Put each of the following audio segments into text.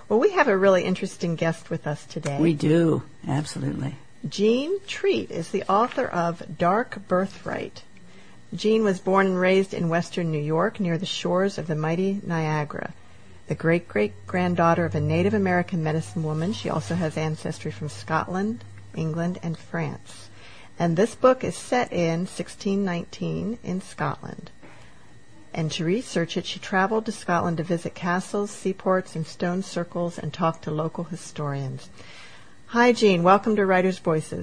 Well, we have a really interesting guest with us today. We do, absolutely. Jean Treat is the author of Dark Birthright. Jean was born and raised in western New York near the shores of the mighty Niagara. The great-great-granddaughter of a Native American medicine woman, she also has ancestry from Scotland, England, and France. And this book is set in 1619 in Scotland. And to research it, she traveled to Scotland to visit castles, seaports, and stone circles and talk to local historians. Hi, Jean. Welcome to Writers' Voices.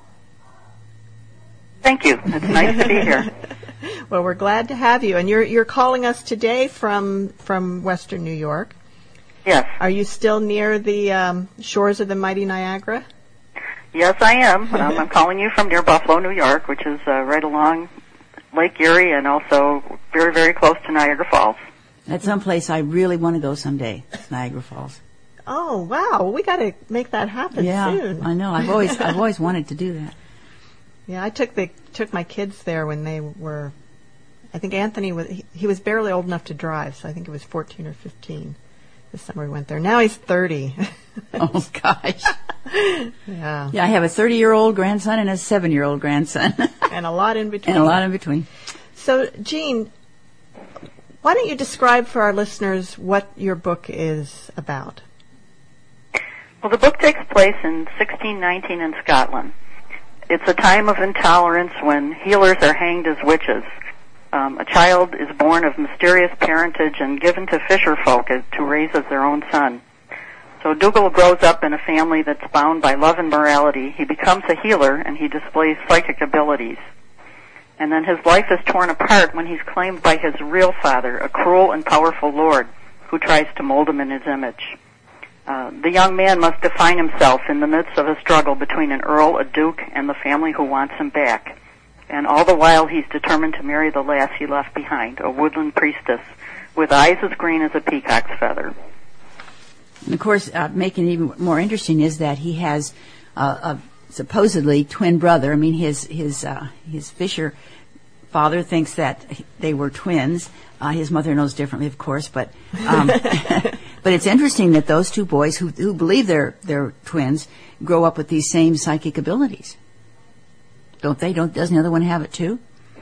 Thank you. It's nice to be here. Well, we're glad to have you. And you're calling us today from western New York. Yes. Are you still near the shores of the mighty Niagara? Yes, I am. I'm calling you from near Buffalo, New York, which is right along Lake Erie and also very, very close to Niagara Falls. That's someplace I really want to go someday, Niagara Falls. Oh, wow. We got to make that happen soon. I know. I've always wanted to do that. Yeah, I took my kids there when they were, I think Anthony he was barely old enough to drive, so I think it was 14 or 15 this summer we went there. Now he's 30. Oh, gosh. Yeah. Yeah, I have a 30-year-old grandson and a 7-year-old grandson. And a lot in between. So, Jean, why don't you describe for our listeners what your book is about? Well, the book takes place in 1619 in Scotland. It's a time of intolerance when healers are hanged as witches. A child is born of mysterious parentage and given to fisher folk to raise as their own son. So Dougal grows up in a family that's bound by love and morality. He becomes a healer, and he displays psychic abilities. And then his life is torn apart when he's claimed by his real father, a cruel and powerful lord who tries to mold him in his image. The young man must define himself in the midst of a struggle between an earl, a duke, and the family who wants him back. And all the while he's determined to marry the lass he left behind, a woodland priestess, with eyes as green as a peacock's feather. And of course, making it even more interesting is that he has a supposedly twin brother. I mean, his fisher father thinks that they were twins. His mother knows differently, of course, but but it's interesting that those two boys who believe they're twins grow up with these same psychic abilities. Don't they? Doesn't the other one have it too?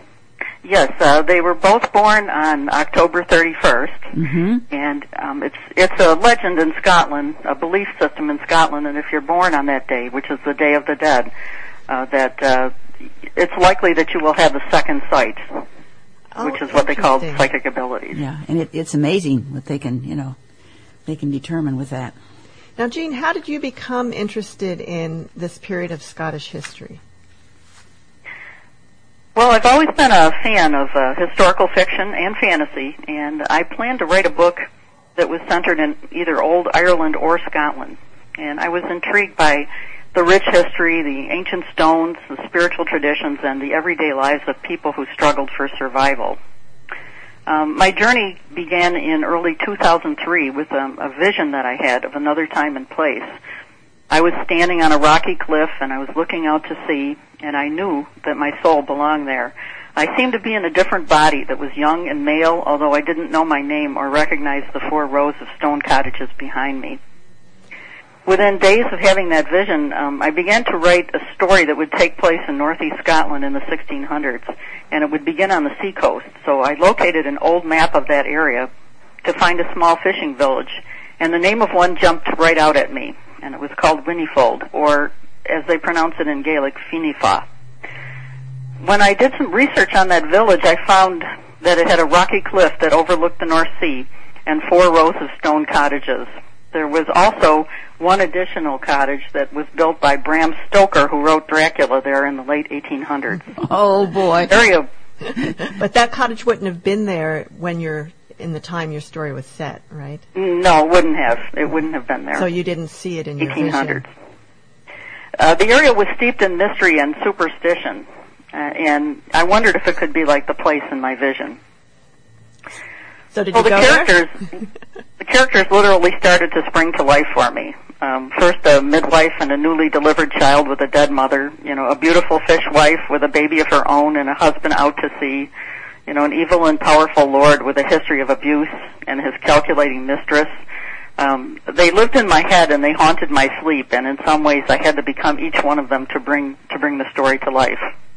Yes, they were both born on October 31st, and it's a legend in Scotland, a belief system in Scotland, and if you're born on that day, which is the Day of the Dead, that it's likely that you will have a second sight, which is what they call psychic abilities. Yeah, and it's amazing what they can determine with that. Now, Jean, how did you become interested in this period of Scottish history? Well, I've always been a fan of historical fiction and fantasy, and I planned to write a book that was centered in either old Ireland or Scotland. And I was intrigued by the rich history, the ancient stones, the spiritual traditions, and the everyday lives of people who struggled for survival. My journey began in early 2003 with a vision that I had of another time and place. I was standing on a rocky cliff, and I was looking out to sea, and I knew that my soul belonged there. I seemed to be in a different body that was young and male, although I didn't know my name or recognize the 4 rows of stone cottages behind me. Within days of having that vision, I began to write a story that would take place in northeast Scotland in the 1600s, and it would begin on the seacoast. So I located an old map of that area to find a small fishing village, and the name of one jumped right out at me, and it was called Whinnyfold, or as they pronounce it in Gaelic, Finifa. When I did some research on that village, I found that it had a rocky cliff that overlooked the North Sea and 4 rows of stone cottages. There was also one additional cottage that was built by Bram Stoker, who wrote Dracula there in the late 1800s. Oh, boy. But that cottage wouldn't have been there when in the time your story was set, right? No, it wouldn't have. It wouldn't have been there. So you didn't see it in your 1800s. vision. The area was steeped in mystery and superstition, and I wondered if it could be like the place in my vision. So did you go there? The characters literally started to spring to life for me. First, a midwife and a newly delivered child with a dead mother, a beautiful fish wife with a baby of her own and a husband out to sea, an evil and powerful lord with a history of abuse and his calculating mistress, they lived in my head and they haunted my sleep, and in some ways I had to become each one of them to bring the story to life.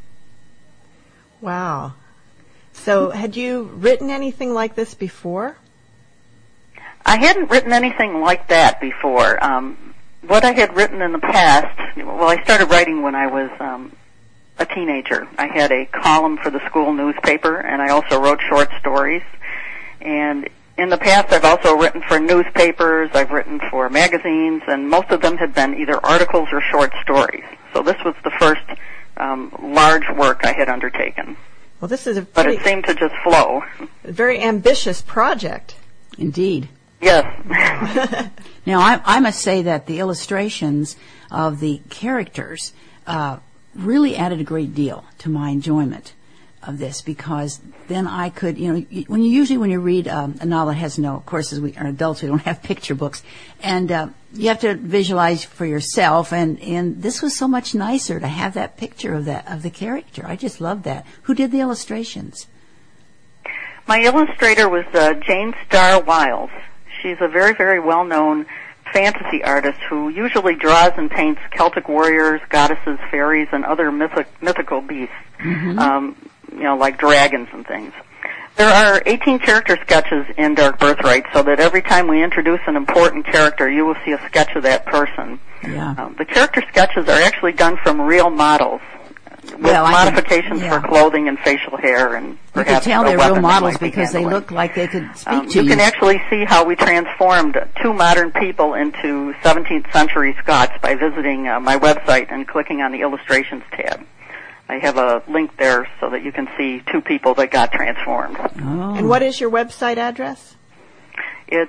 Wow. So had you written anything like this before? I hadn't written anything like that before. What I had written in the past, well, I started writing when I was a teenager. I had a column for the school newspaper, and I also wrote short stories. And in the past, I've also written for newspapers, I've written for magazines, and most of them had been either articles or short stories. So this was the first large work I had undertaken. Well, this is but it seemed to just flow. A very ambitious project. Indeed. Yes. Now, I must say that the illustrations of the characters really added a great deal to my enjoyment of this, because then I could, when you read a novel that has no, of course, as we are adults, we don't have picture books, and you have to visualize for yourself, and this was so much nicer to have that picture of the character. I just loved that. Who did the illustrations? My illustrator was Jane Starr Wiles. She's a very, very well-known fantasy artist who usually draws and paints Celtic warriors, goddesses, fairies, and other mythical beasts, like dragons and things. There are 18 character sketches in Dark Birthright, so that every time we introduce an important character, you will see a sketch of that person. Yeah. The character sketches are actually done from real models, with modifications for clothing and facial hair, and perhaps you can tell they're real models because they look like they could speak to you. You can actually see how we transformed two modern people into 17th century Scots by visiting my website and clicking on the illustrations tab. I have a link there so that you can see two people that got transformed. Oh. And what is your website address? It's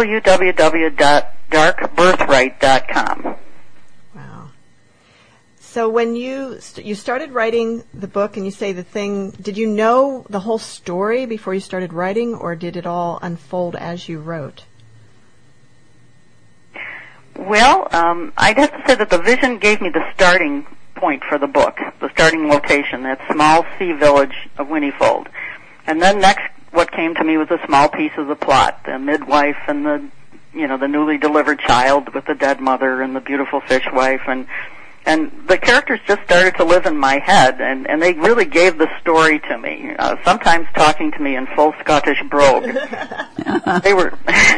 www.darkbirthright.com. Wow. So when you started writing the book, and you say did you know the whole story before you started writing, or did it all unfold as you wrote? Well, I'd have to say that the vision gave me the starting point for the book, the starting location, that small sea village of Whinnyfold. And then next, what came to me was a small piece of the plot, the midwife and the newly delivered child with the dead mother and the beautiful fishwife, and the characters just started to live in my head, and they really gave the story to me, sometimes talking to me in full Scottish brogue. They were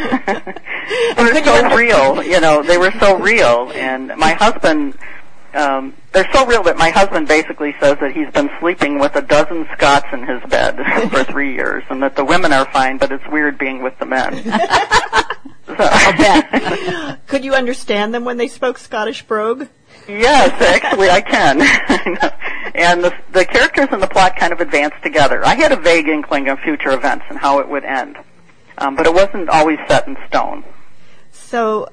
so real, they were so real, and my husband, they're so real that my husband basically says that he's been sleeping with a dozen Scots in his bed for 3 years, and that the women are fine, but it's weird being with the men. I'll bet. Could you understand them when they spoke Scottish brogue? Yes, actually I can. And the characters and the plot kind of advanced together. I had a vague inkling of future events and how it would end, but it wasn't always set in stone. So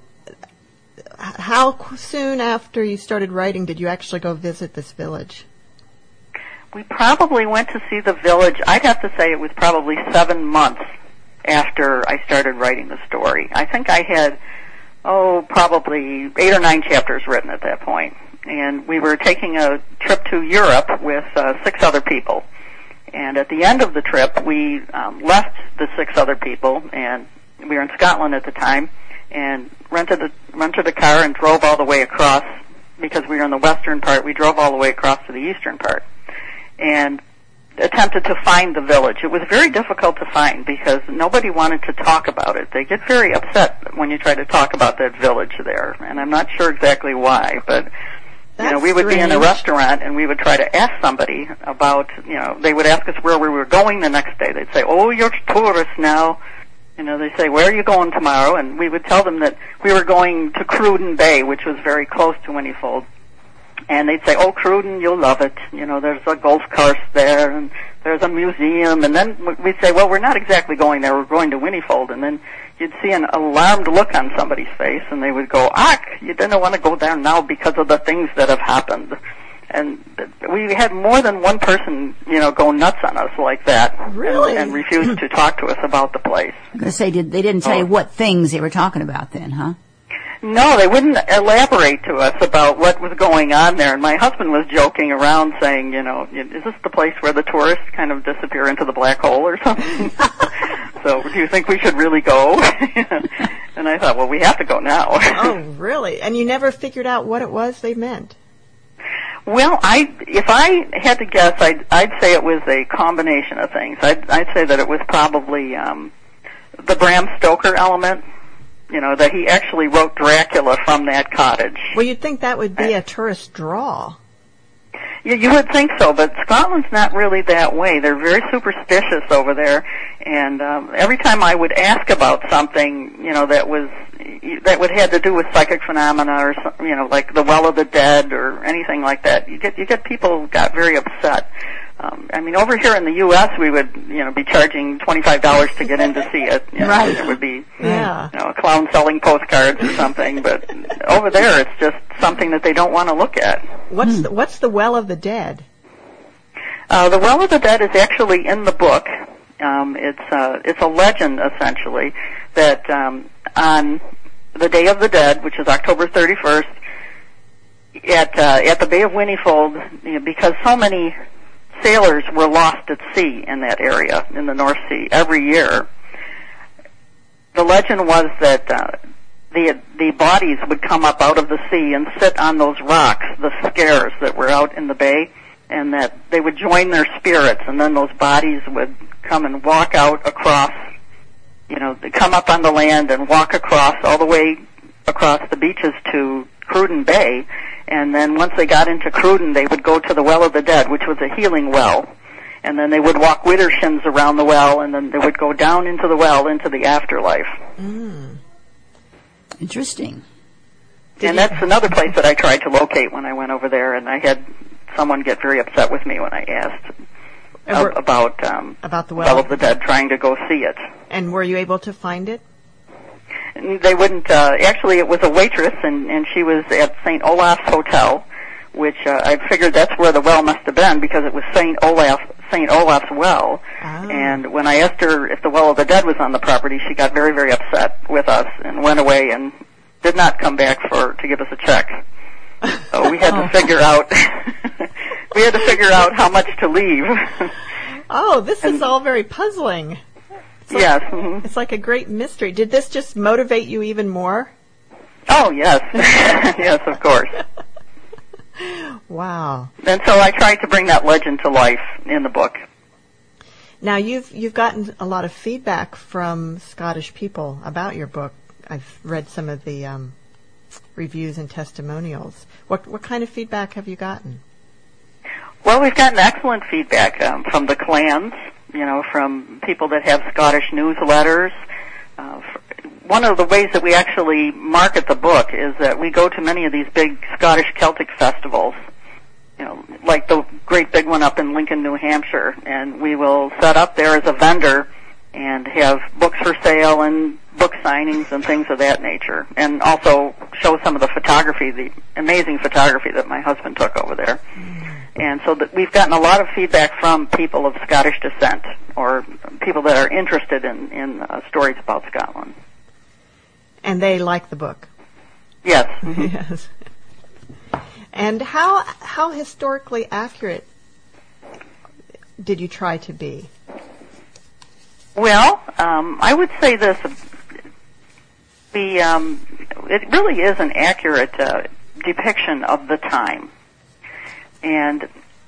how soon after you started writing did you actually go visit this village? We probably went to see the village. I'd have to say it was probably 7 months after I started writing the story. I think I had, probably 8 or 9 chapters written at that point. And we were taking a trip to Europe with 6 other people. And at the end of the trip, we left the 6 other people, and we were in Scotland at the time, and rented a car and drove all the way across. Because we were in the western part, we drove all the way across to the eastern part, and attempted to find the village. It was very difficult to find because nobody wanted to talk about it. They get very upset when you try to talk about that village there, and I'm not sure exactly why, but we would be in a restaurant and we would try to ask somebody about, they would ask us where we were going the next day. They'd say, "Oh, you're tourists now." They say, "Where are you going tomorrow?" And we would tell them that we were going to Cruden Bay, which was very close to Whinnyfold. And they'd say, "Oh, Cruden, you'll love it. There's a golf course there, and there's a museum." And then we'd say, "Well, we're not exactly going there. We're going to Whinnyfold." And then you'd see an alarmed look on somebody's face, and they would go, you didn't want to go there now because of the things that have happened." And we had more than one person, go nuts on us like that. Really? And refuse to talk to us about the place. I'm going to say, they didn't tell you what things they were talking about then, huh? No, they wouldn't elaborate to us about what was going on there. And my husband was joking around saying, is this the place where the tourists kind of disappear into the black hole or something? So do you think we should really go? And I thought, well, we have to go now. Oh, really? And you never figured out what it was they meant? Well, if I had to guess, I'd say it was a combination of things. I'd say that it was probably the Bram Stoker element. That he actually wrote Dracula from that cottage. Well, you'd think that would be a tourist draw. You would think so, but Scotland's not really that way. They're very superstitious over there, and every time I would ask about something, that would have to do with psychic phenomena, or like the Well of the Dead or anything like that, you get people got very upset. Over here in the U.S., we would, be charging $25 to get in to see it. Right. It would be, Yeah. a clown selling postcards or something. But over there, it's just something that they don't want to look at. What's the Well of the Dead? The Well of the Dead is actually in the book. It's a legend essentially that on the Day of the Dead, which is October 31st, at the Bay of Whinnyfold, because so many sailors were lost at sea in that area, in the North Sea, every year. The legend was that the bodies would come up out of the sea and sit on those rocks, the scares that were out in the bay, and that they would join their spirits, and then those bodies would come and walk out across, they come up on the land and walk across all the way across the beaches to Cruden Bay. And then once they got into Cruden, they would go to the Well of the Dead, which was a healing well. And then they would walk widdershins around the well, and then they would go down into the well, into the afterlife. Mm. Interesting. And that's another place that I tried to locate when I went over there, and I had someone get very upset with me when I asked about the Well of the Dead, trying to go see it. And were you able to find it? They wouldn't, actually it was a waitress, and she was at St. Olaf's Hotel, which I figured that's where the well must have been, because it was St. Olaf's well. Oh. And when I asked her if the Well of the Dead was on the property, she got very, very upset with us and went away and did not come back to give us a check. So we had to figure out how much to leave. Oh, this is all very puzzling. Yes. It's like a great mystery. Did this just motivate you even more? Oh, yes. Yes, of course. Wow. And so I tried to bring that legend to life in the book. Now, you've gotten a lot of feedback from Scottish people about your book. I've read some of the reviews and testimonials. What kind of feedback have you gotten? Well, we've gotten excellent feedback from the clans, from people that have Scottish newsletters. One of the ways that we actually market the book is that we go to many of these big Scottish Celtic festivals, like the great big one up in Lincoln, New Hampshire, and we will set up there as a vendor and have books for sale and book signings and things of that nature, and also show some of the photography, the amazing photography that my husband took over there. And so we've gotten a lot of feedback from people of Scottish descent, or people that are interested in stories about Scotland. And they like the book? Yes. Yes. And how historically accurate did you try to be? Well, I would say this. It really is an accurate depiction of the time. And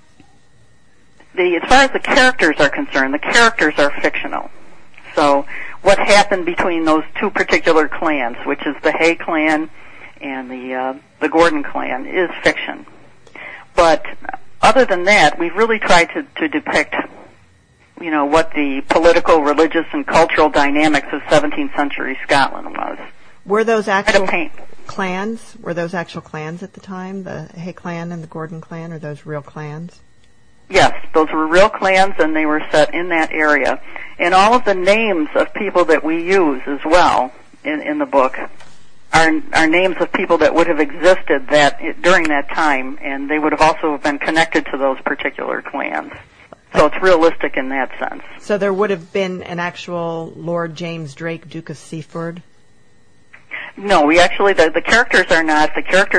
as far as the characters are concerned, the characters are fictional. So what happened between those two particular clans, which is the Hay clan and the Gordon clan, is fiction. But other than that, we've really tried to depict, what the political, religious, and cultural dynamics of 17th century Scotland was. Were those actual clans? Were those actual clans at the time? The Hay clan and the Gordon clan? Are those real clans? Yes, those were real clans, and they were set in that area. And all of the names of people that we use as well in the book are names of people that would have existed during that time, and they would have also been connected to those particular clans. So it's realistic in that sense. So there would have been an actual Lord James Drake, Duke of Seaford? No, we actually the characters are not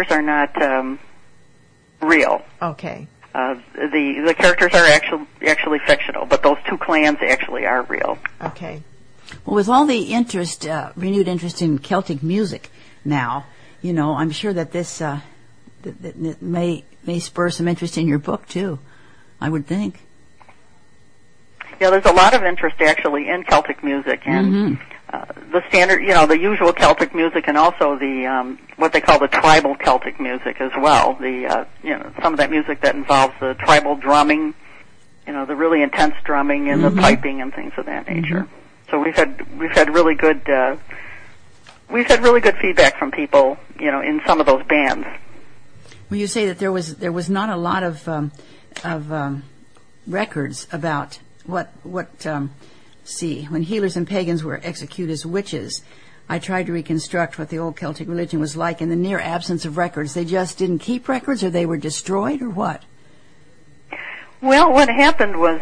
real. Okay. The characters are actually fictional, but those two clans actually are real. Okay. Well, with all the interest, renewed interest in Celtic music now, I'm sure that this that may spur some interest in your book too, I would think. Yeah, there's a lot of interest actually in Celtic music and the standard, the usual Celtic music, and also the what they call the tribal Celtic music as well. The some of that music that involves the tribal drumming, the really intense drumming and the piping and things of that nature. So we've had really good feedback from people, in some of those bands. Well, you say that there was not a lot of records about what when healers and pagans were executed as witches. I tried to reconstruct what the old Celtic religion was like in the near absence of records. They just didn't keep records, or they were destroyed, or what? Well, what happened was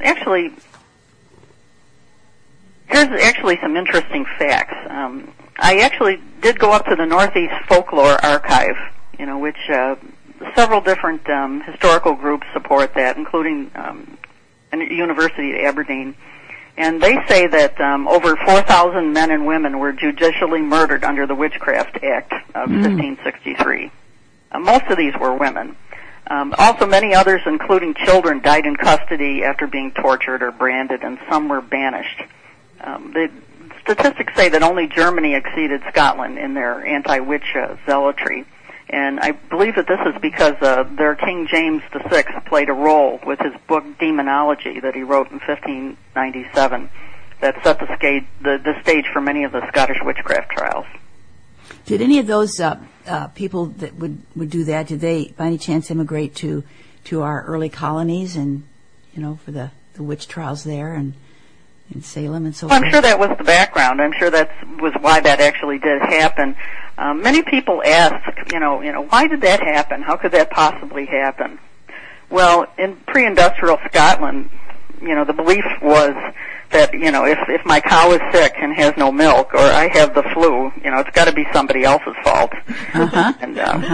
here's actually some interesting facts. I actually did go up to the Northeast Folklore Archive, which several different historical groups support that, including a university at Aberdeen. And they say that over 4,000 men and women were judicially murdered under the Witchcraft Act of 1563. Most of these were women. Also, many others, including children, died in custody after being tortured or branded, and some were banished. The statistics say that only Germany exceeded Scotland in their anti-witch zealotry. And I believe that this is because their King James VI played a role with his book Demonology that he wrote in 1597 that set the stage for many of the Scottish witchcraft trials. Did any of those people that would do that, did they by any chance immigrate to our early colonies and, for the witch trials there and in Salem and so forth? I'm sure that was the background. I'm sure that was why that actually did happen. Many people ask, why did that happen? How could that possibly happen? Well, in pre-industrial Scotland, the belief was that, if my cow is sick and has no milk, or I have the flu, it's got to be somebody else's fault. And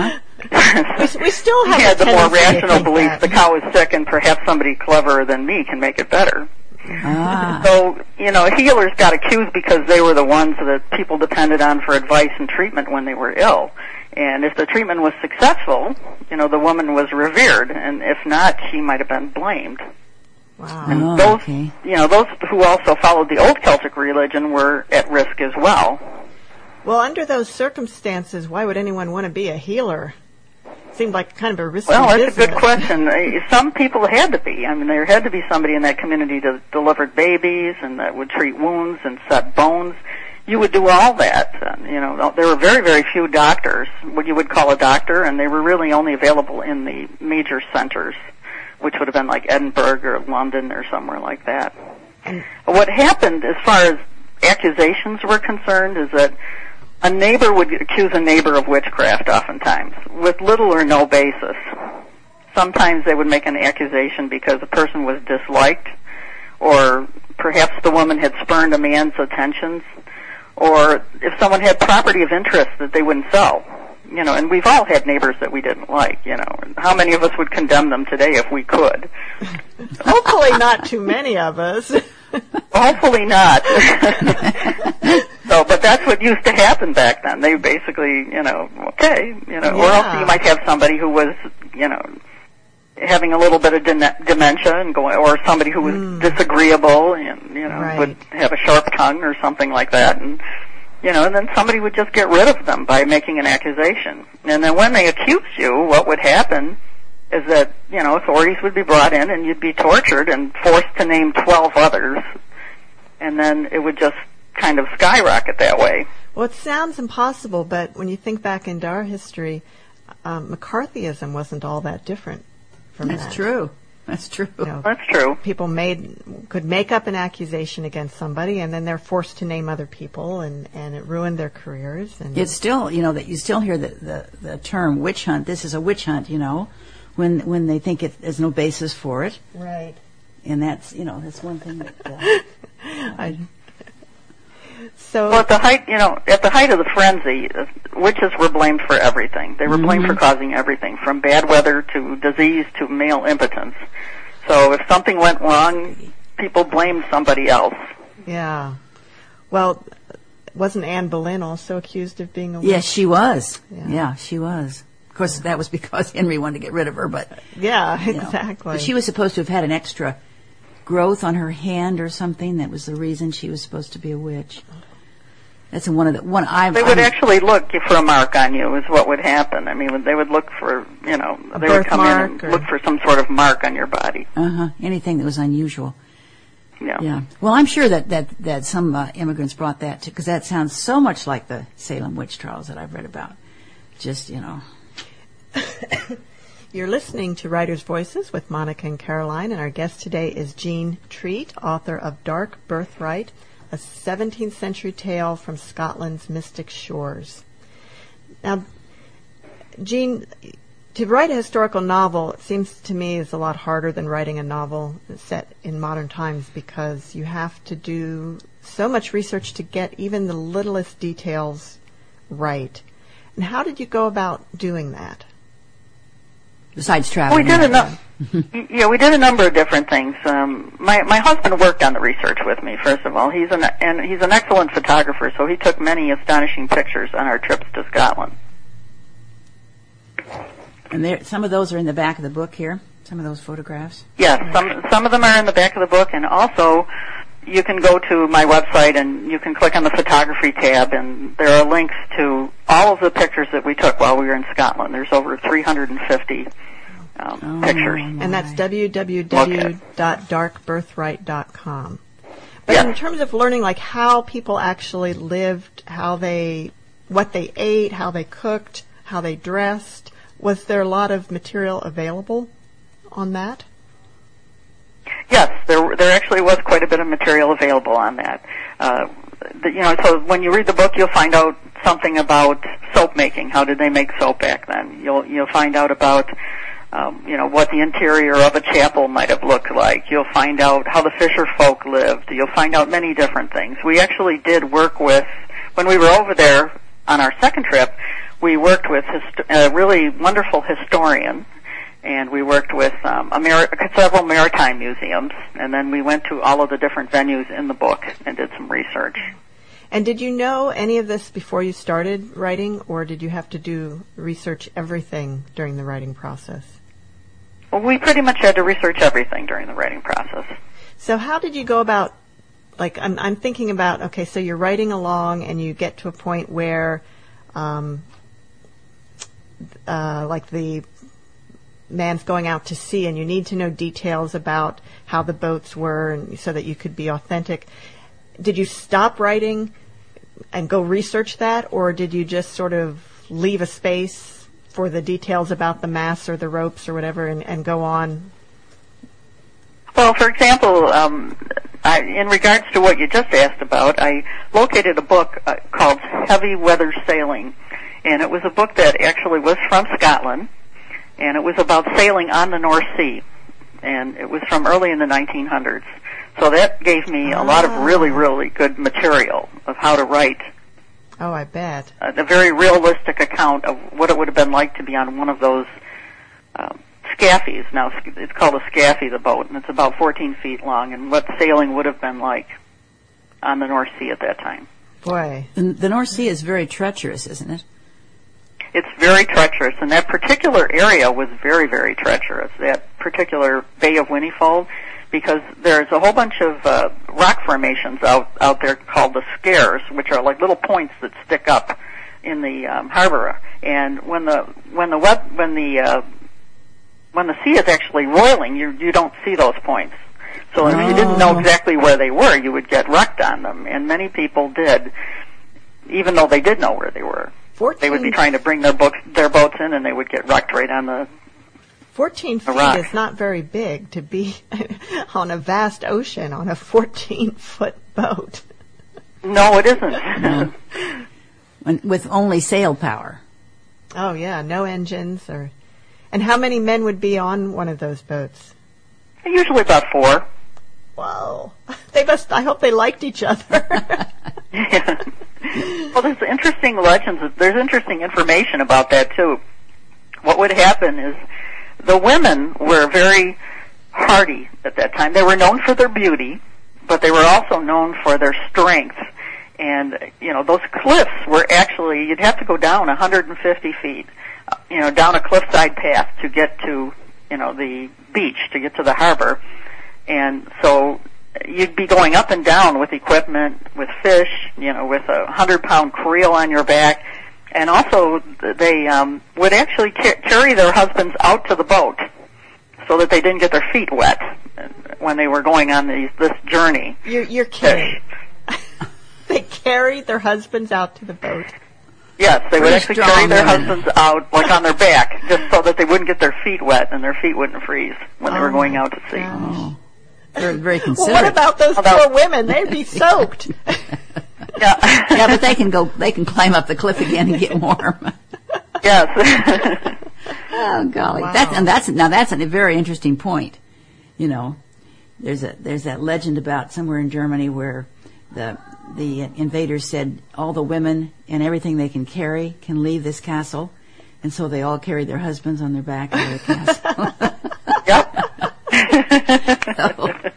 we still have had the more rational belief the cow is sick and perhaps somebody cleverer than me can make it better. So, healers got accused because they were the ones that people depended on for advice and treatment when they were ill. And if the treatment was successful, the woman was revered, and if not, she might have been blamed. Wow. And those who also followed the old Celtic religion were at risk as well. Well, under those circumstances, why would anyone want to be a healer? Seemed like kind of a risky business. Well, that's business. a good question. Some people had to be. There had to be somebody in that community that delivered babies and that would treat wounds and set bones. You would do all that. There were very, very few doctors, what you would call a doctor, and they were really only available in the major centers, which would have been like Edinburgh or London or somewhere like that. What happened as far as accusations were concerned is that a neighbor would accuse a neighbor of witchcraft oftentimes, with little or no basis. Sometimes they would make an accusation because the person was disliked, or perhaps the woman had spurned a man's attentions, or if someone had property of interest that they wouldn't sell. And we've all had neighbors that we didn't like, How many of us would condemn them today if we could? Hopefully not too many of us. Hopefully not. But that's what used to happen back then. They basically, or else you might have somebody who was, having a little bit of dementia and or somebody who was disagreeable and, would have a sharp tongue or something like that. And then somebody would just get rid of them by making an accusation. And then when they accused you, what would happen is that, authorities would be brought in and you'd be tortured and forced to name 12 others. And then it would just kind of skyrocket that way. Well, it sounds impossible, but when you think back into our history, McCarthyism wasn't all that different from that. That's true. That's true. That's true. People could make up an accusation against somebody, and then they're forced to name other people, and it ruined their careers. And it's still, that you still hear the term witch hunt. This is a witch hunt, when they think there's no basis for it. Right. And that's, that's one thing that... So Well, at the height of the frenzy, witches were blamed for everything. They were blamed for causing everything, from bad weather to disease to male impotence. So if something went wrong, people blamed somebody else. yeah. Well, wasn't Anne Boleyn also accused of being a witch? Yes, she was. Yeah. Yeah, she was. Of course, that was because Henry wanted to get rid of her, but Yeah, you know. exactly. But she was supposed to have had an extra growth on her hand or something. That was the reason she was supposed to be a witch. That's one of the one I. They would actually look for a mark on you, is what would happen. I mean, they would look for, they would come in and look for some sort of mark on your body. Anything that was unusual. Yeah. Yeah. Well, I'm sure that some immigrants brought that too, because that sounds so much like the Salem witch trials that I've read about. Just, You're listening to Writers' Voices with Monica and Caroline, and our guest today is Jean Treat, author of Dark Birthright, a 17th century tale from Scotland's mystic shores. Now, Jean, to write a historical novel, it seems to me, is a lot harder than writing a novel set in modern times, because you have to do so much research to get even the littlest details right. And how did you go about doing that? besides traveling. We did we did a number of different things. My husband worked on the research with me. First of all, he's an excellent photographer, so he took many astonishing pictures on our trips to Scotland. And some of those are in the back of the book here. Some of those photographs. Yes, some of them are in the back of the book, and also you can go to my website and you can click on the photography tab, and there are links to all of the pictures that we took while we were in Scotland. There's over 350 pictures. And that's www.darkbirthright.com. But in terms of learning, like, how people actually lived, what they ate, how they cooked, how they dressed, was there a lot of material available on that? Yes, there actually was quite a bit of material available on that. So when you read the book, you'll find out something about soap making. How did they make soap back then? You'll find out about what the interior of a chapel might have looked like. You'll find out how the fisher folk lived. You'll find out many different things. We actually did work with, when we were over there on our second trip, we worked with a really wonderful historian, and we worked with several maritime museums, and then we went to all of the different venues in the book and did some research. And did you know any of this before you started writing, or did you have to research everything during the writing process? Well, we pretty much had to research everything during the writing process. So how did you go about, like, I'm thinking about, okay, so you're writing along and you get to a point where, like the man's going out to sea and you need to know details about how the boats were and so that you could be authentic. Did you stop writing and go research that, or did you just sort of leave a space for the details about the masts or the ropes or whatever and go on? Well, for example, in regards to what you just asked about, I located a book called Heavy Weather Sailing, and it was a book that actually was from Scotland, and it was about sailing on the North Sea, and it was from early in the 1900s. So that gave me a lot of really, really good material of how to write. Oh, I bet. A very realistic account of what it would have been like to be on one of those scaffies. Now, it's called a scaffy, the boat, and it's about 14 feet long, and what sailing would have been like on the North Sea at that time. Boy. The North Sea is very treacherous, isn't it? It's very treacherous, and that particular area was very, very treacherous, that particular Bay of Whinnyfold, because there's a whole bunch of rock formations out there called the Skares, which are like little points that stick up in the harbor. And when the sea is actually roiling, you don't see those points. So if you didn't know exactly where they were, you would get wrecked on them, and many people did, even though they did know where they were. They would be trying to bring their boats in, and they would get wrecked right on the 14 feet rock. is not very big to be on a vast ocean on a 14-foot boat. No, it isn't. No. With only sail power. Oh, yeah, no engines. And how many men would be on one of those boats? Usually about 4. Whoa. I hope they liked each other. Yeah. Well, there's interesting legends. There's interesting information about that, too. What would happen is the women were very hardy at that time. They were known for their beauty, but they were also known for their strength. And, those cliffs were actually, you'd have to go down 150 feet, down a cliffside path to get to, the beach, to get to the harbor. And so you'd be going up and down with equipment, with fish, with a 100-pound creel on your back. And also they would actually carry their husbands out to the boat so that they didn't get their feet wet when they were going on this journey. You're kidding. They carried their husbands out to the boat. Yes, they would actually carry their husbands out, like on their back, just so that they wouldn't get their feet wet and their feet wouldn't freeze when they were going out to sea. Oh. They're very considerate. Well, what about those poor women? They'd be soaked. Yeah, but they can climb up the cliff again and get warm. Yes. Oh golly, Wow. that's a very interesting point. There's that legend about somewhere in Germany where the invaders said all the women and everything they can carry can leave this castle, and so they all carried their husbands on their back into the castle. Yep.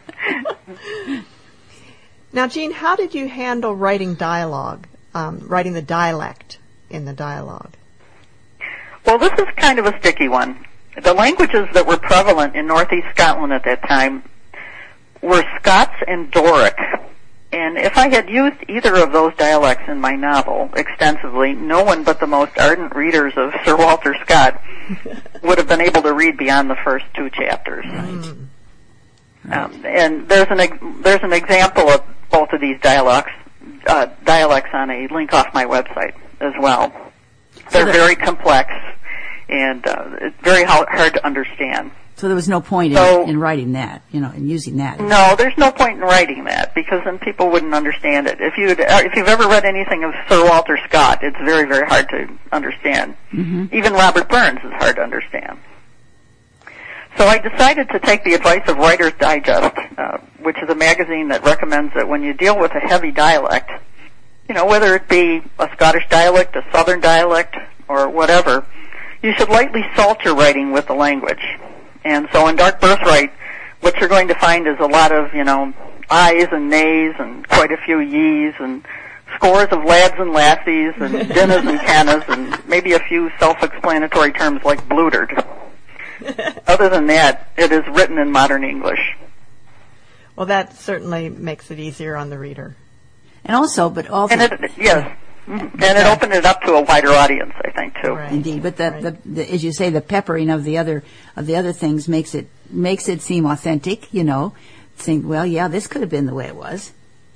Now, Jean, how did you handle writing dialogue, writing the dialect in the dialogue? Well, this is kind of a sticky one. The languages that were prevalent in northeast Scotland at that time were Scots and Doric. And if I had used either of those dialects in my novel extensively, no one but the most ardent readers of Sir Walter Scott would have been able to read beyond the first 2 chapters. Right. And there's an example of both of these dialects on a link off my website as well. They're very complex and it's very hard to understand. So there was no point in writing that, in using that. No, there's no point in writing that because then people wouldn't understand it. If you've ever read anything of Sir Walter Scott, it's very, very hard to understand. Mm-hmm. Even Robert Burns is hard to understand. So I decided to take the advice of Writer's Digest, which is a magazine that recommends that when you deal with a heavy dialect, whether it be a Scottish dialect, a Southern dialect, or whatever, you should lightly salt your writing with the language. And so in Dark Birthright, what you're going to find is a lot of, ayes and nays and quite a few yees and scores of lads and lassies and dinnas and cannas and maybe a few self-explanatory terms like blootered. Other than that, it is written in modern English. Well, that certainly makes it easier on the reader. And also, yes. And it opened it up to a wider audience, I think, too. Right. Indeed, but the as you say, the peppering of the other things makes it seem authentic. Think, well, yeah, this could have been the way it was.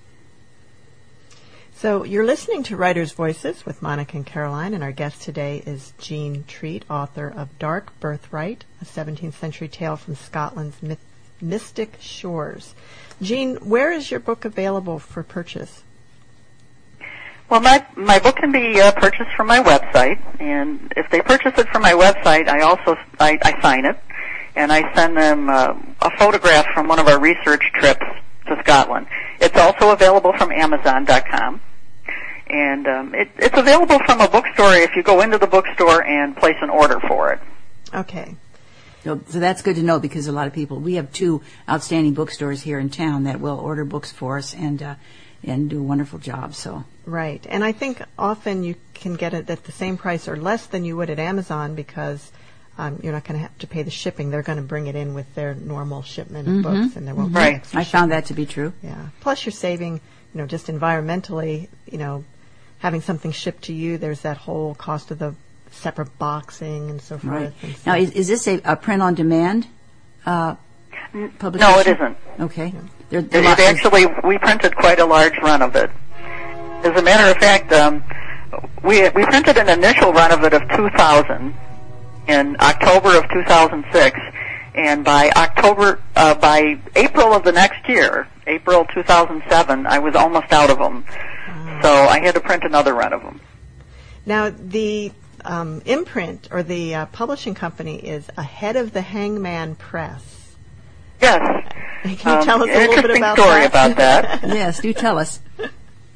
So you're listening to Writers' Voices with Monica and Caroline, and our guest today is Jean Treat, author of Dark Birthright, a 17th century tale from Scotland's mystic shores. Jean, where is your book available for purchase? Well, my book can be purchased from my website, and if they purchase it from my website, I sign it, and I send them a photograph from one of our research trips to Scotland. It's also available from Amazon.com, and it's available from a bookstore if you go into the bookstore and place an order for it. Okay. So that's good to know because a lot of people, we have 2 outstanding bookstores here in town that will order books for us and do a wonderful job. So. Right. And I think often you can get it at the same price or less than you would at Amazon because you're not going to have to pay the shipping. They're going to bring it in with their normal shipment of books, and there won't be extra I found that to be true. Yeah. Plus, you're saving, just environmentally, having something shipped to you. There's that whole cost of the separate boxing and so forth. Right. And so Now, is this a print-on-demand publication? No, it isn't. Okay. We printed quite a large run of it. As a matter of fact, we printed an initial run of it of 2,000 in October of 2006, and by April of the next year, April 2007, I was almost out of them. So I had to print another run of them. Now, the imprint or the publishing company is Ahead of the Hangman Press. Yes. Can you tell us a little bit about Interesting story that? about that. Yes, do tell us.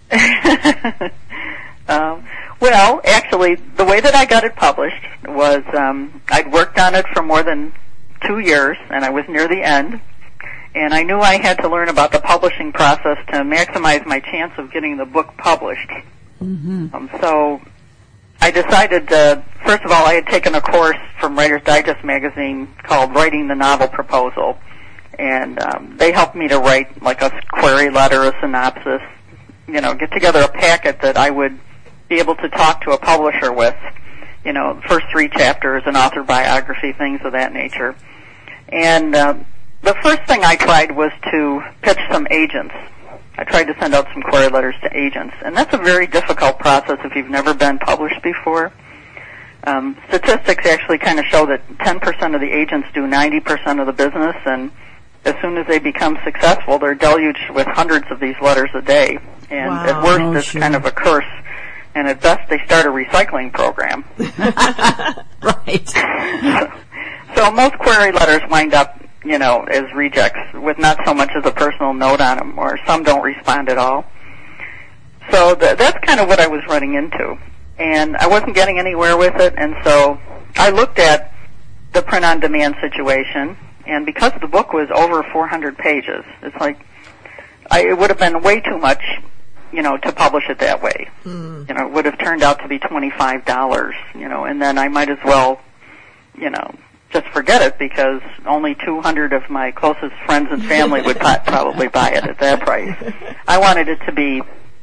Well, actually, the way that I got it published was I'd worked on it for more than 2 years, and I was near the end, and I knew I had to learn about the publishing process to maximize my chance of getting the book published. Mm-hmm. So I decided, first of all, I had taken a course from Writer's Digest magazine called Writing the Novel Proposal, and they helped me to write like a query letter, a synopsis, get together a packet that I would be able to talk to a publisher with, first 3 chapters, an author biography, things of that nature. And the first thing I tried was to pitch some agents. I tried to send out some query letters to agents, and that's a very difficult process if you've never been published before. Statistics actually kind of show that 10% of the agents do 90% of the business, and as soon as they become successful, they're deluged with hundreds of these letters a day. And wow. At worst, it's kind of a curse. And at best, they start a recycling program. Right. So most query letters wind up, as rejects with not so much as a personal note on them, or some don't respond at all. So that's kind of what I was running into. And I wasn't getting anywhere with it, and so I looked at the print-on-demand situation, and because the book was over 400 pages, it's like it would have been way too much, to publish it that way. It would have turned out to be $25, and then I might as well, just forget it because only 200 of my closest friends and family would probably buy it at that price. I wanted it to be,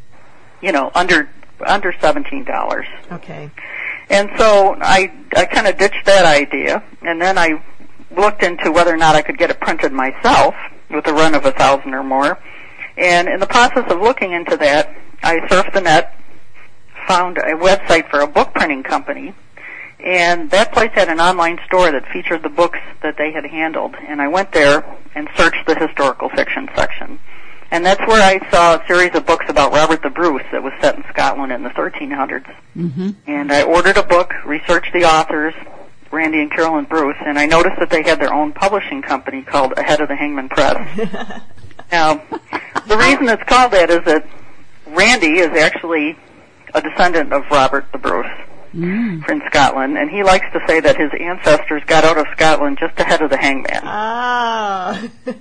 under $17. Okay. And so I kind of ditched that idea, and then I looked into whether or not I could get it printed myself with a run of 1,000 or more. And in the process of looking into that, I surfed the net, found a website for a book printing company, and that place had an online store that featured the books that they had handled. And I went there and searched the historical fiction section. And that's where I saw a series of books about Robert the Bruce that was set in Scotland in the 1300s. Mm-hmm. And I ordered a book, researched the authors, Randy and Carolyn Bruce, and I noticed that they had their own publishing company called Ahead of the Hangman Press. Now, the reason it's called that is that Randy is actually a descendant of Robert the Bruce from Scotland, and he likes to say that his ancestors got out of Scotland just ahead of the hangman. Ah.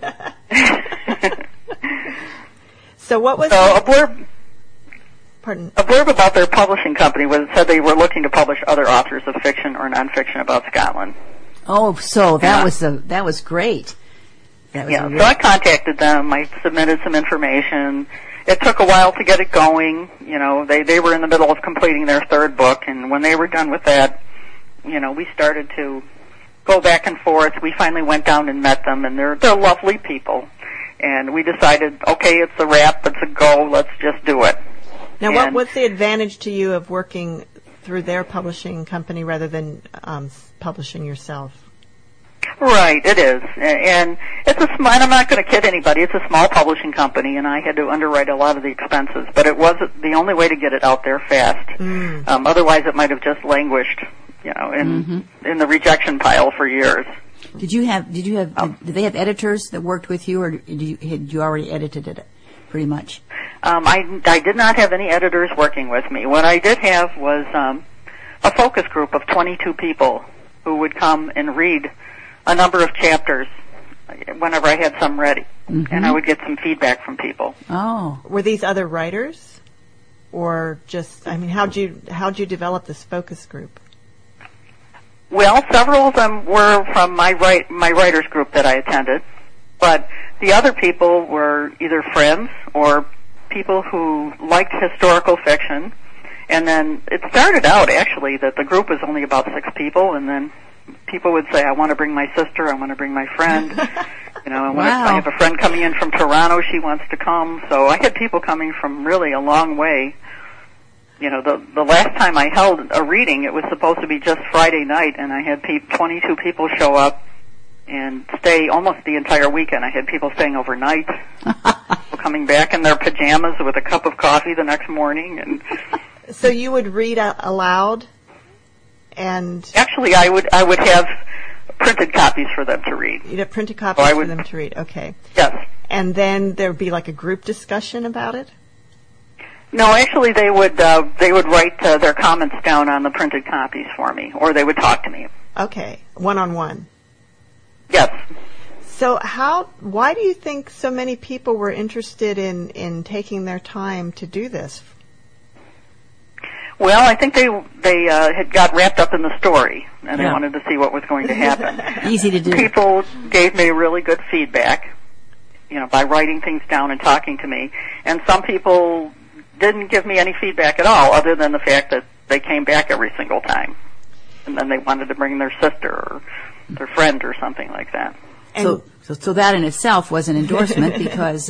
So what was a blurb? Pardon. A blurb about their publishing company said they were looking to publish other authors of fiction or nonfiction about Scotland. Oh, so that was great. So I contacted them. I submitted some information. It took a while to get it going. They were in the middle of completing their 3rd book, and when they were done with that, we started to go back and forth. We finally went down and met them, and they're lovely people. And we decided, okay, it's a wrap, it's a go, let's just do it. Now, what's the advantage to you of working through their publishing company rather than publishing yourself? Right, it is. And it's and I'm not going to kid anybody, it's a small publishing company, and I had to underwrite a lot of the expenses, but it was the only way to get it out there fast. Otherwise, it might have just languished, in the rejection pile for years. Did they have editors that worked with you, or had you already edited it pretty much? I did not have any editors working with me. What I did have was a focus group of 22 people who would come and read a number of chapters whenever I had some ready, and I would get some feedback from people. Oh, were these other writers, or just? I mean, how'd you develop this focus group? Well, several of them were from my writers group that I attended, but the other people were either friends or people who liked historical fiction. And then it started out actually that the group was only about 6 people, and then people would say, I want to bring my sister, I want to bring my friend. I have a friend coming in from Toronto, she wants to come. So I had people coming from really a long way. The last time I held a reading, it was supposed to be just Friday night, and I had 22 people show up and stay almost the entire weekend. I had people staying overnight, people coming back in their pajamas with a cup of coffee the next morning. And so you would read aloud, and actually, I would have printed copies for them to read. You'd have printed copies for them to read. Okay. Yes. And then there would be like a group discussion about it. No, actually, they would write their comments down on the printed copies for me, or they would talk to me. Okay, one-on-one. Yes. So why do you think so many people were interested in taking their time to do this? Well, I think they had got wrapped up in the story, and they wanted to see what was going to happen. Easy to do. People gave me really good feedback, by writing things down and talking to me, and some people didn't give me any feedback at all, other than the fact that they came back every single time, and then they wanted to bring their sister or their friend or something like that. So that in itself was an endorsement because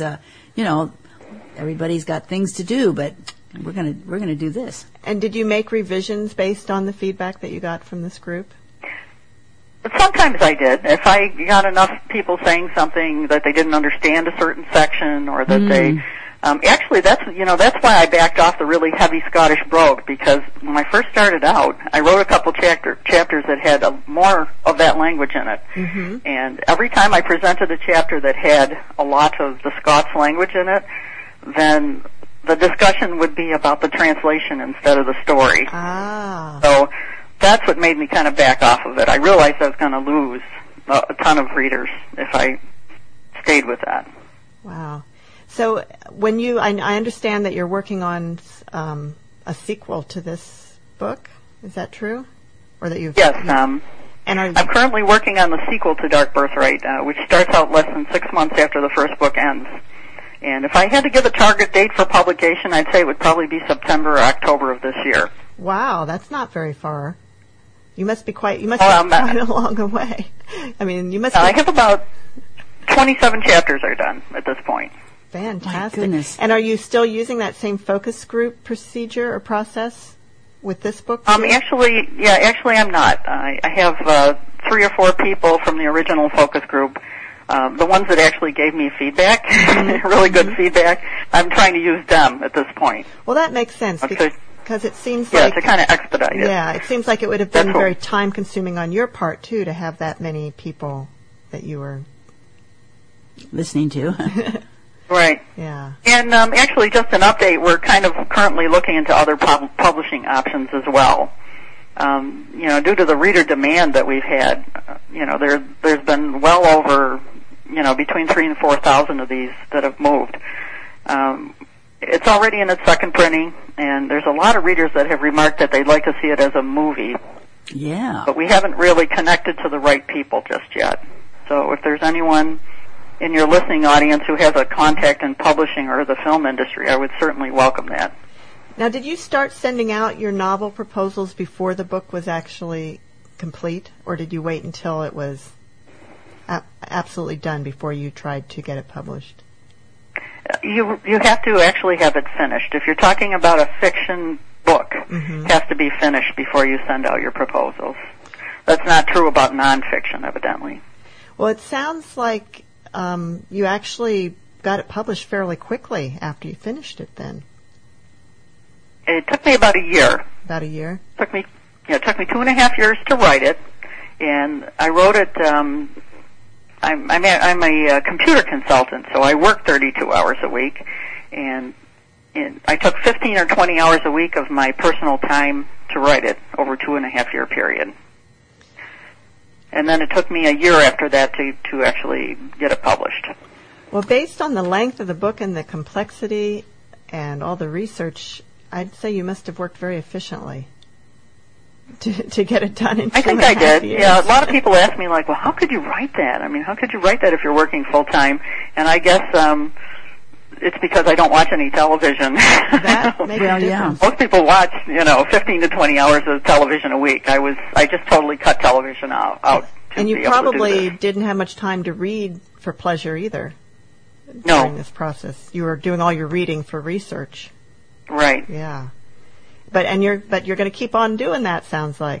everybody's got things to do, but we're gonna do this. And did you make revisions based on the feedback that you got from this group? But sometimes I did. If I got enough people saying something that they didn't understand a certain section, or that they actually that's why I backed off the really heavy Scottish brogue, because when I first started out, I wrote a couple chapters that had more of that language in it. Mm-hmm. And every time I presented a chapter that had a lot of the Scots language in it, then the discussion would be about the translation instead of the story. Ah. So that's what made me kind of back off of it. I realized I was going to lose a ton of readers if I stayed with that. Wow. So when I understand that you're working on a sequel to this book. Is that true? Or that you've... Yes. I'm currently working on the sequel to Dark Birthright, which starts out less than 6 months after the first book ends. And if I had to give a target date for publication, I'd say it would probably be September or October of this year. Wow, that's not very far. You must be quite a long way. I mean, you must. I have about 27 chapters are done at this point. Fantastic. My goodness. And are you still using that same focus group procedure or process with this book? Actually, I'm not. I have 3 or 4 people from the original focus group. The ones that actually gave me feedback, really good feedback, I'm trying to use them at this point. Well, that makes sense because it seems to kind of expedite it. Yeah, it seems like it would have been very time-consuming on your part, too, to have that many people that you were listening to. Right. Yeah. And actually, just an update, we're kind of currently looking into other publishing options as well. Due to the reader demand that we've had, there's been well over, between 3,000 and 4,000 of these that have moved. It's already in its second printing, and there's a lot of readers that have remarked that they'd like to see it as a movie. Yeah. But we haven't really connected to the right people just yet. So if there's anyone in your listening audience who has a contact in publishing or the film industry, I would certainly welcome that. Now, did you start sending out your novel proposals before the book was actually complete, or did you wait until it was absolutely done before you tried to get it published? You have to actually have it finished. If you're talking about a fiction book, it has to be finished before you send out your proposals. That's not true about nonfiction, evidently. Well, it sounds like you actually got it published fairly quickly after you finished it then. It took me about a year. About a year? It took me 2.5 years to write it, and I wrote it. I'm a computer consultant, so I work 32 hours a week, and I took 15 or 20 hours a week of my personal time to write it over a 2.5-year period. And then it took me a year after that to actually get it published. Well, based on the length of the book and the complexity and all the research, I'd say you must have worked very efficiently to get it done in 2.5 years. I think I did. Yeah, a lot of people ask me, like, well, how could you write that? I mean, how could you write that if you're working full-time? And I guess it's because I don't watch any television. That makes a difference. Yeah. Most people watch, 15 to 20 hours of television a week. I just totally cut television out. And you probably didn't have much time to read for pleasure either. No. During this process, you were doing all your reading for research. Right. Yeah. But you're going to keep on doing that, sounds like,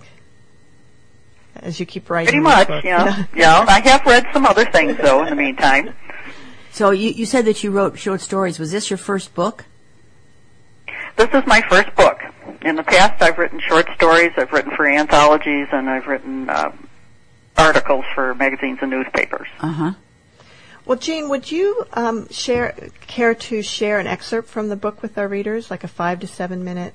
as you keep writing. Pretty much, book. yeah. Yeah. I have read some other things though in the meantime. So you said that you wrote short stories. Was this your first book? This is my first book. In the past, I've written short stories. I've written for anthologies, and I've written articles for magazines and newspapers. Uh-huh. Well, Jean, would you care to share an excerpt from the book with our readers, like a 5 to 7 minute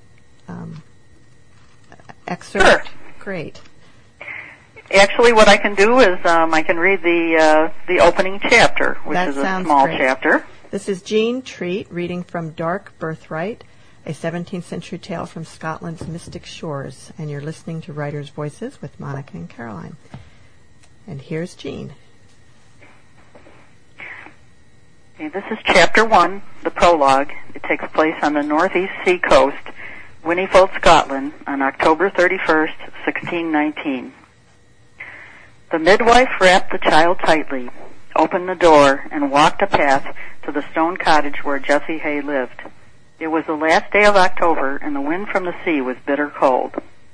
excerpt? Sure. Great. Actually, what I can do is I can read the opening chapter, which That is a sounds small great. chapter. This is Jean Treat reading from Dark Birthright, a 17th century tale from Scotland's mystic shores. And you're listening to Writers' Voices with Monica and Caroline. And here's Jean. Okay, this is Chapter 1, the prologue. It takes place on the northeast sea coast, Whinnyfold, Scotland, on October 31st, 1619. The midwife wrapped the child tightly, opened the door, and walked a path to the stone cottage where Jessie Hay lived. It was the last day of October, and the wind from the sea was bitter cold.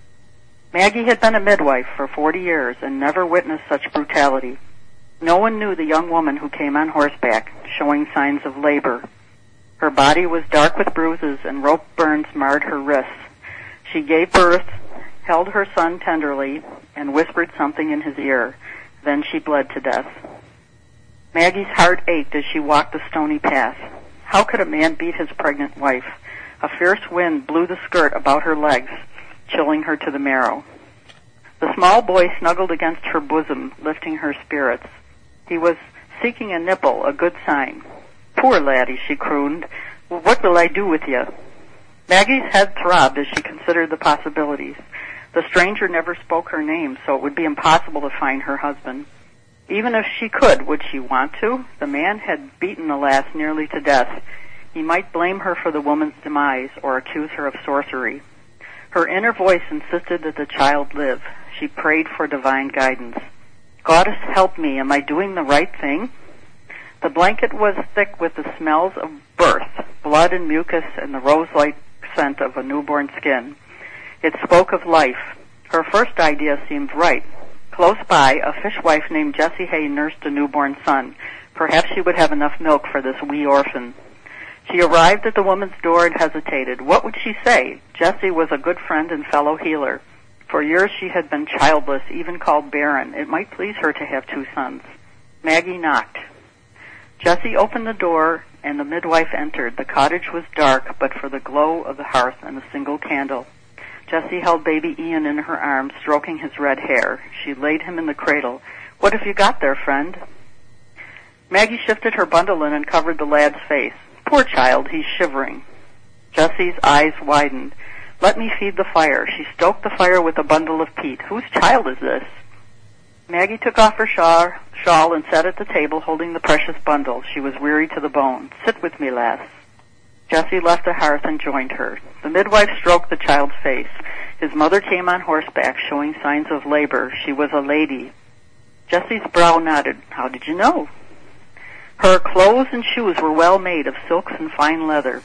Maggie had been a midwife for 40 years and never witnessed such brutality. No one knew the young woman who came on horseback, showing signs of labor. Her body was dark with bruises, and rope burns marred her wrists. She gave birth, held her son tenderly, and whispered something in his ear. Then she bled to death. Maggie's heart ached as she walked the stony path. How could a man beat his pregnant wife? A fierce wind blew the skirt about her legs, chilling her to the marrow. The small boy snuggled against her bosom, lifting her spirits. He was seeking a nipple, a good sign. Poor laddie, she crooned. What will I do with you? Maggie's head throbbed as she considered the possibilities. The stranger never spoke her name, so it would be impossible to find her husband. Even if she could, would she want to? The man had beaten the lass nearly to death. He might blame her for the woman's demise or accuse her of sorcery. Her inner voice insisted that the child live. She prayed for divine guidance. Goddess, help me. Am I doing the right thing? The blanket was thick with the smells of birth, blood and mucus, and the rose-like scent of a newborn skin. It spoke of life. Her first idea seemed right. Close by, a fishwife named Jessie Hay nursed a newborn son. Perhaps she would have enough milk for this wee orphan. She arrived at the woman's door and hesitated. What would she say? Jessie was a good friend and fellow healer. For years she had been childless, even called barren. It might please her to have 2 sons. Maggie knocked. Jessie opened the door, and the midwife entered. The cottage was dark, but for the glow of the hearth and a single candle. Jessie held baby Ian in her arms, stroking his red hair. She laid him in the cradle. What have you got there, friend? Maggie shifted her bundle and uncovered the lad's face. Poor child, he's shivering. Jessie's eyes widened. Let me feed the fire. She stoked the fire with a bundle of peat. Whose child is this? Maggie took off her shawl and sat at the table holding the precious bundle. She was weary to the bone. Sit with me, lass. Jessie left the hearth and joined her. The midwife stroked the child's face. His mother came on horseback, showing signs of labor. She was a lady. Jessie's brow nodded. How did you know? Her clothes and shoes were well made of silks and fine leather.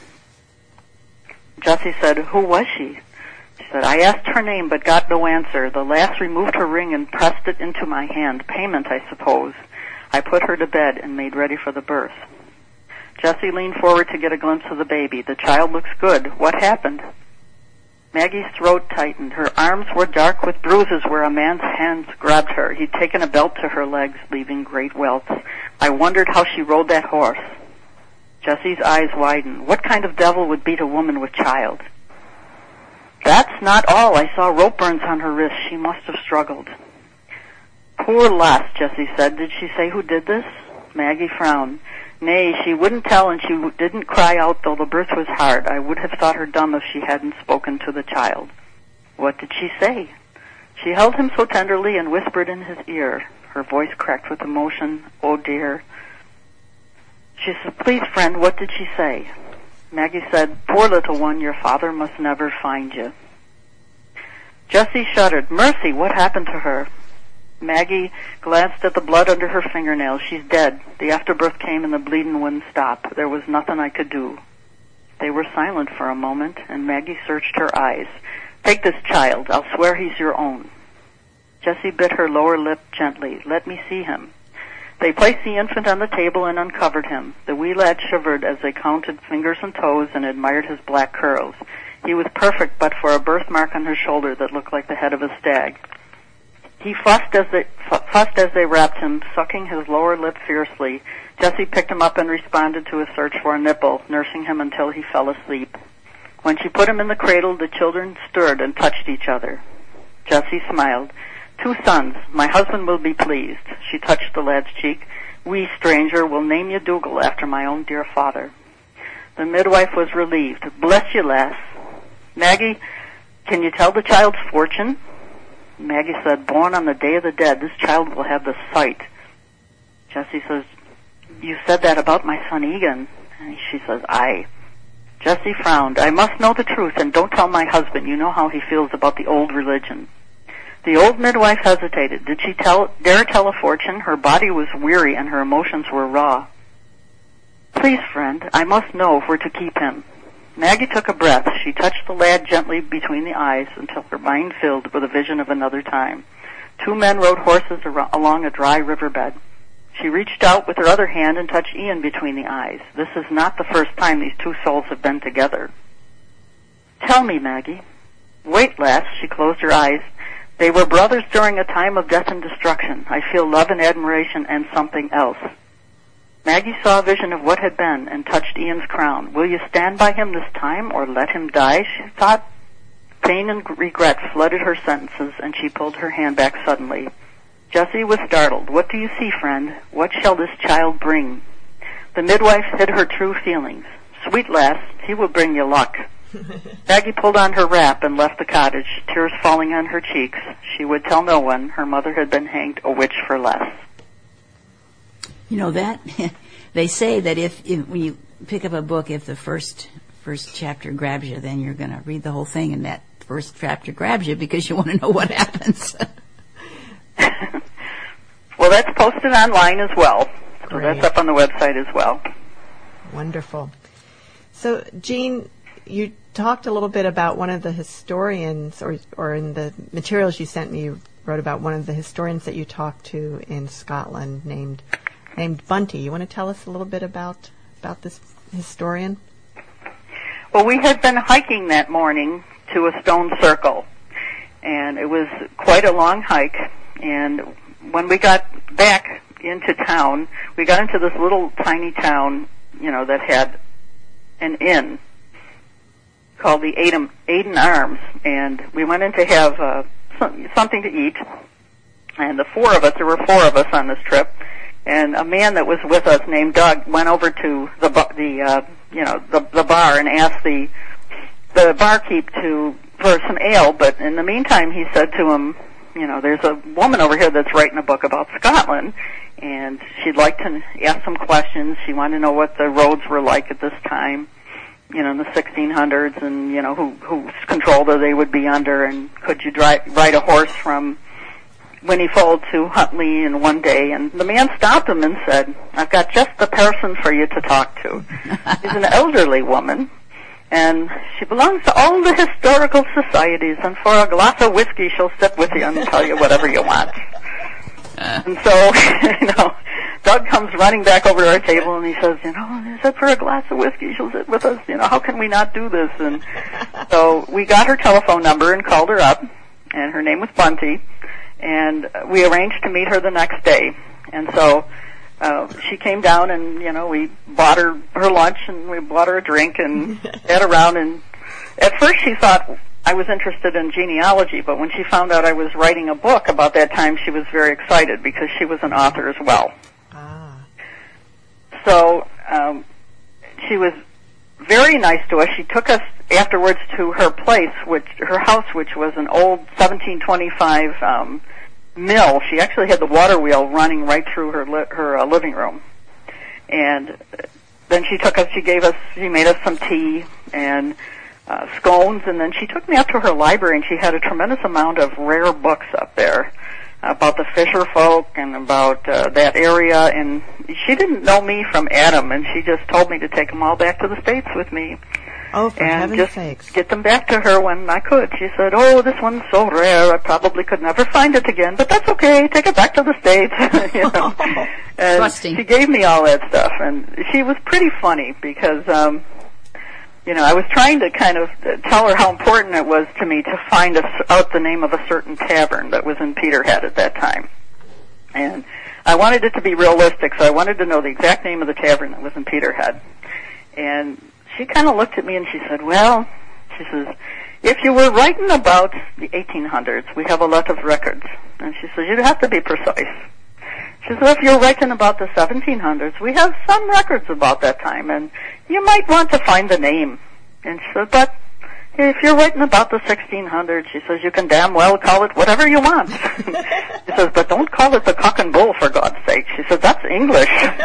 Jessie said, Who was she? She said, I asked her name but got no answer. The lass removed her ring and pressed it into my hand. Payment, I suppose. I put her to bed and made ready for the birth. Jessie leaned forward to get a glimpse of the baby. The child looks good. What happened? Maggie's throat tightened. Her arms were dark with bruises where a man's hands grabbed her. He'd taken a belt to her legs, leaving great welts. I wondered how she rode that horse. Jessie's eyes widened. What kind of devil would beat a woman with child? That's not all. I saw rope burns on her wrists. She must have struggled. Poor lass, Jessie said. Did she say who did this? Maggie frowned. Nay, she wouldn't tell, and she didn't cry out, though the birth was hard. I would have thought her dumb if she hadn't spoken to the child. What did she say? She held him so tenderly and whispered in his ear. Her voice cracked with emotion. Oh, dear. She said, Please, friend, what did she say? Maggie said, Poor little one, your father must never find you. Jessie shuddered. Mercy, what happened to her? Maggie glanced at the blood under her fingernails. She's dead. The afterbirth came and the bleeding wouldn't stop. There was nothing I could do. They were silent for a moment, and Maggie searched her eyes. Take this child. I'll swear he's your own. Jessie bit her lower lip gently. Let me see him. They placed the infant on the table and uncovered him. The wee lad shivered as they counted fingers and toes and admired his black curls. He was perfect but for a birthmark on his shoulder that looked like the head of a stag. He fussed as they wrapped him, sucking his lower lip fiercely. Jessie picked him up and responded to his search for a nipple, nursing him until he fell asleep. When she put him in the cradle, the children stirred and touched each other. Jessie smiled. 2 sons. My husband will be pleased. She touched the lad's cheek. We, stranger, will name you Dougal after my own dear father. The midwife was relieved. Bless you, lass. Maggie, can you tell the child's fortune? Maggie said, born on the Day of the Dead, this child will have the sight. Jessie says, you said that about my son Egan. And she says, aye. Jessie frowned. I must know the truth, and don't tell my husband. You know how he feels about the old religion. The old midwife hesitated. Did she dare tell a fortune? Her body was weary, and her emotions were raw. Please, friend, I must know if we're to keep him. Maggie took a breath. She touched the lad gently between the eyes until her mind filled with a vision of another time. 2 men rode horses along a dry riverbed. She reached out with her other hand and touched Ian between the eyes. This is not the first time these 2 souls have been together. Tell me, Maggie. Wait, lass. She closed her eyes. They were brothers during a time of death and destruction. I feel love and admiration and something else. Maggie saw a vision of what had been and touched Ian's crown. Will you stand by him this time or let him die, she thought. Pain and regret flooded her sentences, and she pulled her hand back suddenly. Jessie was startled. What do you see, friend? What shall this child bring? The midwife hid her true feelings. Sweet lass, he will bring you luck. Maggie pulled on her wrap and left the cottage, tears falling on her cheeks. She would tell no one her mother had been hanged a witch for less. You know that they say that if when you pick up a book, if the first chapter grabs you, then you're going to read the whole thing, and that first chapter grabs you because you want to know what happens. Well, that's posted online as well. So Great. That's up on the website as well. Wonderful. So, Jean, you talked a little bit about one of the historians, or in the materials you sent me, you wrote about one of the historians that you talked to in Scotland named Bunty. You want to tell us a little bit about this historian? Well, we had been hiking that morning to a stone circle, and it was quite a long hike. And when we got back into town, we got into this little tiny town, that had an inn called the Aden Arms, and we went in to have something to eat. And there were 4 of us on this trip, and a man that was with us named Doug went over to the bar and asked the barkeep for some ale. But in the meantime, he said to him, there's a woman over here that's writing a book about Scotland, and she'd like to ask some questions. She wanted to know what the roads were like at this time, in the 1600s, and, whose control they would be under, and could you ride a horse from Whinnyfold to Huntley in one day. And the man stopped him and said, I've got just the person for you to talk to. She's an elderly woman, and she belongs to all the historical societies, and for a glass of whiskey she'll sit with you and tell you whatever you want. And so, Doug comes running back over to our table and he says, he said for a glass of whiskey she'll sit with us, how can we not do this? And so we got her telephone number and called her up, and her name was Bunty, and we arranged to meet her the next day. And so she came down, and we bought her lunch, and we bought her a drink, and sat around. And at first she thought I was interested in genealogy, but when she found out I was writing a book about that time, she was very excited because she was an author as well. So she was very nice to us. She took us afterwards to her place, her house, which was an old 1725 mill. She actually had the water wheel running right through her living room. And then she made us some tea and scones, and then she took me up to her library, and she had a tremendous amount of rare books up there about the Fisher folk and about that area. And she didn't know me from Adam, and she just told me to take them all back to the States with me. Oh, for and heaven's just sakes. Get them back to her when I could. She said, oh, this one's so rare, I probably could never find it again, but that's okay, take it back to the States. And Trusting. She gave me all that stuff, and she was pretty funny because, I was trying to kind of tell her how important it was to me to find out the name of a certain tavern that was in Peterhead at that time. And I wanted it to be realistic, so I wanted to know the exact name of the tavern that was in Peterhead. And she kind of looked at me and she said, well, she says, if you were writing about the 1800s, we have a lot of records. And she says, you'd have to be precise. She said, if you're writing about the 1700s, we have some records about that time, and you might want to find the name. And she said, but if you're writing about the 1600s, she says, you can damn well call it whatever you want. She says, but don't call it the Cock and Bull, for God's sake. She says, that's English.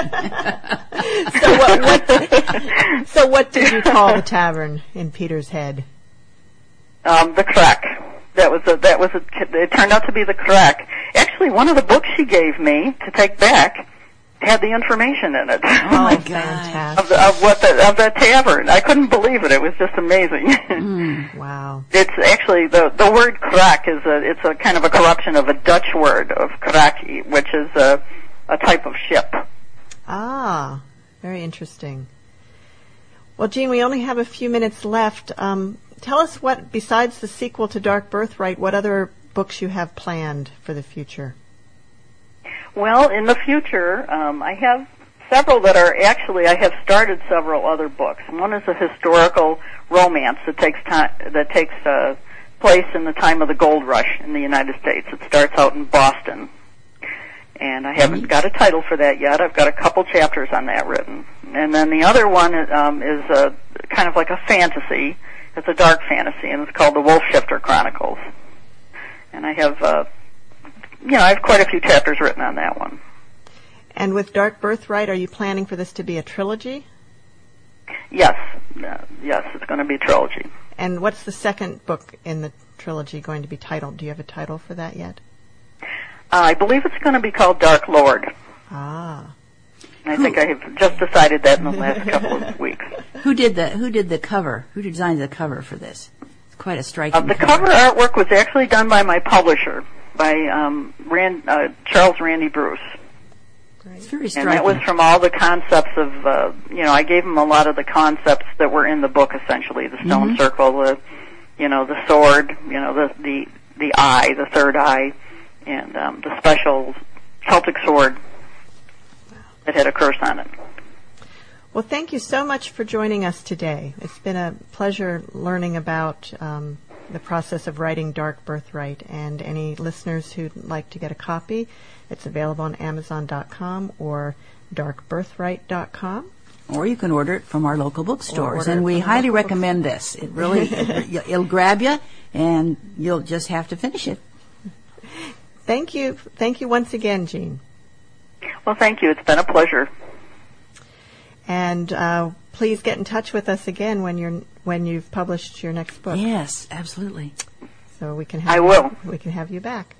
So what did you call the tavern in Peter's Head? The Crack. It turned out to be the Crack. Actually, one of the books she gave me to take back had the information in it. Oh my God! of the tavern. I couldn't believe it. It was just amazing. Wow! It's actually the word crack it's a kind of a corruption of a Dutch word of kraki, which is a type of ship. Ah, very interesting. Well, Jean, we only have a few minutes left. Tell us what, besides the sequel to Dark Birthright, what other books you have planned for the future. Well, in the future, I have several that are actually, I have started several other books. One is a historical romance that takes place in the time of the gold rush in the United States. It starts out in Boston. And I haven't got a title for that yet. I've got a couple chapters on that written. And then the other one is kind of like a fantasy. It's a dark fantasy, and it's called The Wolf Shifter Chronicles. And I have, I have quite a few chapters written on that one. And with Dark Birthright, are you planning for this to be a trilogy? Yes. Yes, it's going to be a trilogy. And what's the second book in the trilogy going to be titled? Do you have a title for that yet? I believe it's going to be called Dark Lord. Ah. I think I have just decided that in the last couple of weeks. Who did the cover? Who designed the cover for this? It's quite a striking The cover artwork was actually done by my publisher, by Charles Randy Bruce. Great. It's very striking. And that was from all the concepts of, I gave him a lot of the concepts that were in the book, essentially. The stone circle, the sword, the eye, the third eye, and the special Celtic sword that had a curse on it. Well, thank you so much for joining us today. It's been a pleasure learning about the process of writing Dark Birthright. And any listeners who'd like to get a copy, it's available on Amazon.com or darkbirthright.com. Or you can order it from our local bookstores. And we highly recommend this. It really, it'll grab you, and you'll just have to finish it. Thank you. Thank you once again, Jean. Well, thank you. It's been a pleasure. And please get in touch with us again when you've published your next book. Yes, absolutely. So we can have we can have you back.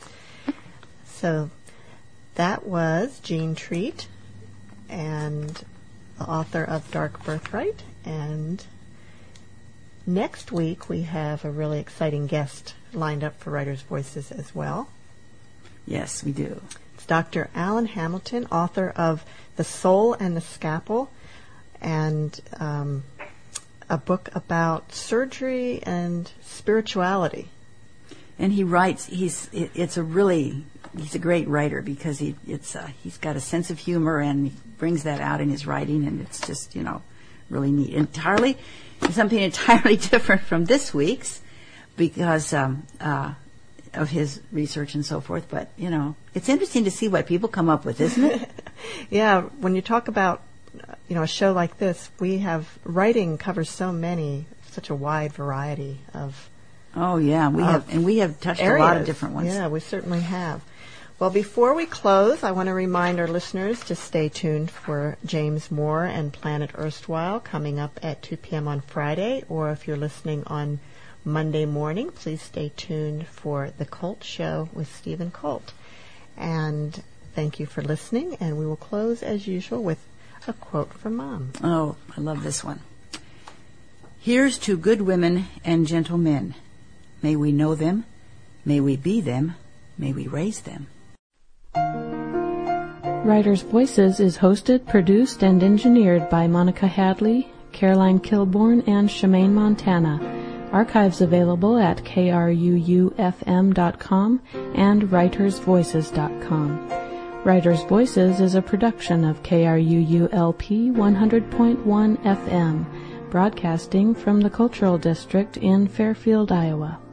So that was Jean Treat, and the author of Dark Birthright. And next week we have a really exciting guest lined up for Writers' Voices as well. Yes, we do. It's Dr. Alan Hamilton, author of The Soul and the Scalpel, and a book about surgery and spirituality. And he writes. He's a great writer because he's got a sense of humor, and he brings that out in his writing, and it's just really neat. Something entirely different from this week's because of his research and so forth. But it's interesting to see what people come up with, isn't it? Yeah, when you talk about a show like this, writing covers such a wide variety of. Oh yeah, we have touched areas. A lot of different ones. Yeah, we certainly have. Well, before we close, I want to remind our listeners to stay tuned for James Moore and Planet Erstwhile coming up at 2 p.m. on Friday, or if you're listening on Monday morning, please stay tuned for The Colt Show with Stephen Colt. And thank you for listening, and we will close as usual with a quote from Mom. Oh, I love this one. Here's to good women and gentle men. May we know them, may we be them, may we raise them. Writers' Voices is hosted, produced, and engineered by Monica Hadley, Caroline Kilborn, and Shemaine Montana. Archives available at kruufm.com and writersvoices.com. Writers' Voices is a production of KRUU-LP 100.1 FM, broadcasting from the Cultural District in Fairfield, Iowa.